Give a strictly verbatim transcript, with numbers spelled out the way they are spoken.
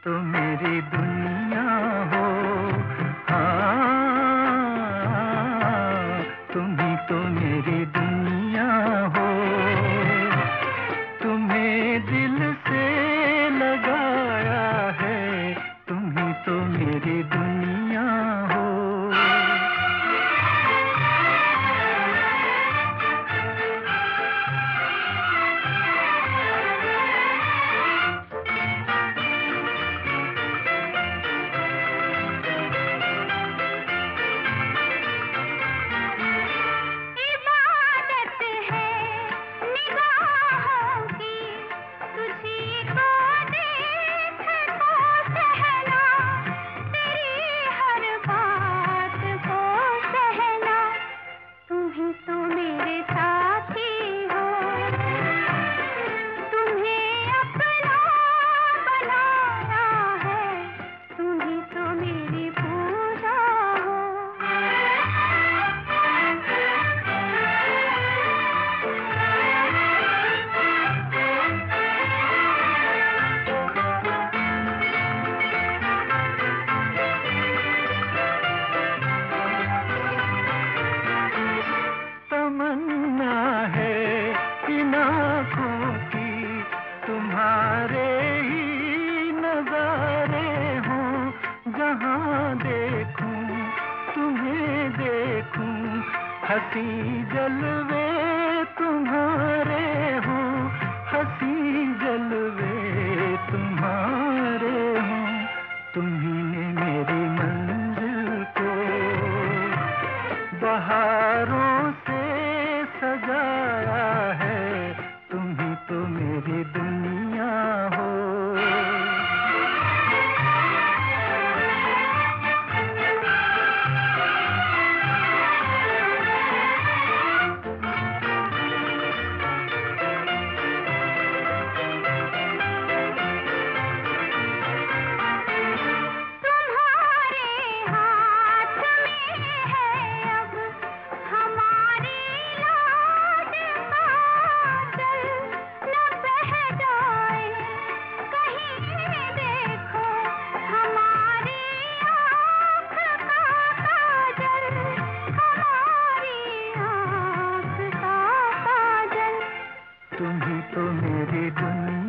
तो मेरी दुनिया हो। हाँ, तुम ही तो मेरी दुनिया हो। तुम्हें दिल से लगाया है, तुम ही तो मेरी दुनिया हो। आँखों की तुम्हारे ही नजारे हों, जहाँ देखूं तुम्हें देखूं, हंसी जलवे तुम्हारे हों, हंसी जलवे तुम्हारे हों। तुम्ही ने मेरी मंजिल को बहारों से सजाया है, तुम ही तो मेरी दुनिया हो। तुम ही तो मेरी दुनिया